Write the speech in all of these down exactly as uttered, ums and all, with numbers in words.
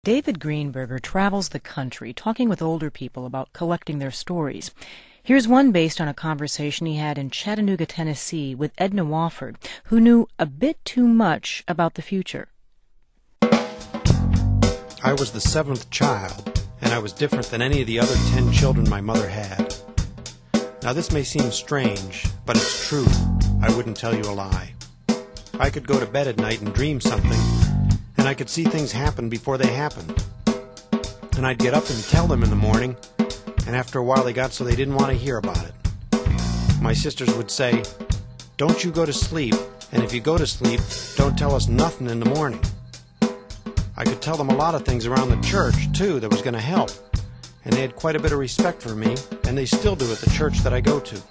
David Greenberger travels the country talking with older people about collecting their stories. Here's one based on a conversation he had in Chattanooga, Tennessee with Edna Wofford, who knew a bit too much about the future. I was the seventh child, and I was different than any of the other ten children my mother had. Now this may seem strange, but it's true. I wouldn't tell you a lie. I could go to bed at night and dream something, and I could see things happen before they happened. And I'd get up and tell them in the morning, and after a while they got so they didn't want to hear about it. My sisters would say, "Don't you go to sleep, and if you go to sleep, don't tell us nothing in the morning." I could tell them a lot of things around the church, too, that was going to help. And they had quite a bit of respect for me, and they still do at the church that I go to.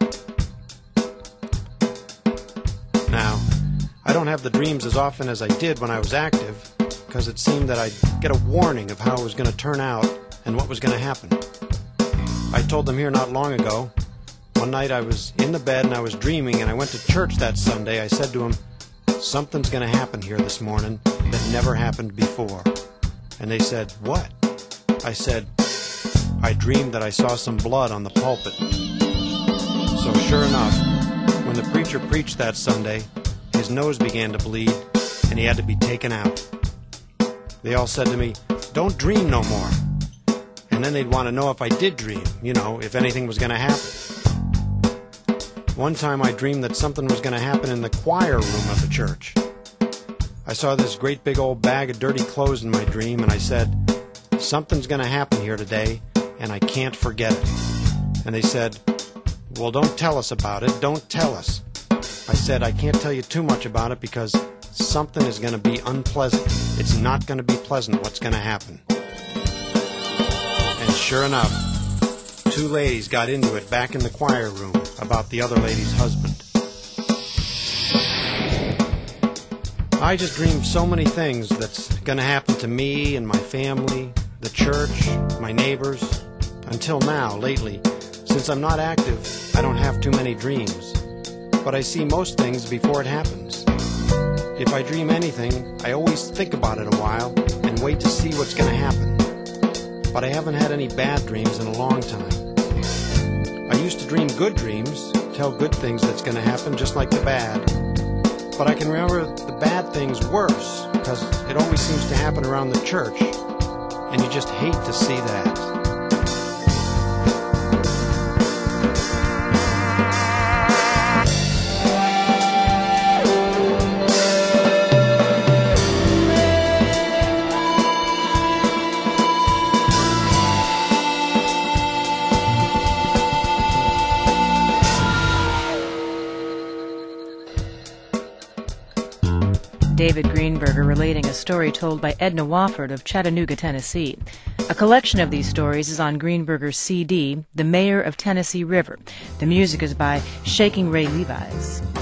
Now, I don't have the dreams as often as I did when I was active, because it seemed that I'd get a warning of how it was going to turn out and what was going to happen. I told them here not long ago. One night I was in the bed and I was dreaming, and I went to church that Sunday. I said to them, "Something's going to happen here this morning that never happened before." And they said, "What?" I said, "I dreamed that I saw some blood on the pulpit." So sure enough, when the preacher preached that Sunday, his nose began to bleed, and he had to be taken out. They all said to me, "Don't dream no more." And then they'd want to know if I did dream, you know, if anything was going to happen. One time I dreamed that something was going to happen in the choir room of the church. I saw this great big old bag of dirty clothes in my dream, and I said, "Something's going to happen here today, and I can't forget it." And they said, "Well, don't tell us about it, don't tell us." I said, "I can't tell you too much about it because something is going to be unpleasant. It's not going to be pleasant what's going to happen." And sure enough, two ladies got into it back in the choir room about the other lady's husband. I just dreamed so many things that's going to happen to me and my family, the church, my neighbors. Until now, lately, since I'm not active, I don't have too many dreams. But I see most things before it happens. If I dream anything, I always think about it a while and wait to see what's going to happen. But I haven't had any bad dreams in a long time. I used to dream good dreams, tell good things that's going to happen just like the bad. But I can remember the bad things worse because it always seems to happen around the church, and you just hate to see that. David Greenberger relating a story told by Edna Wofford of Chattanooga, Tennessee. A collection of these stories is on Greenberger's C D, The Mayor of Tennessee River. The music is by Shaking Ray Levi's.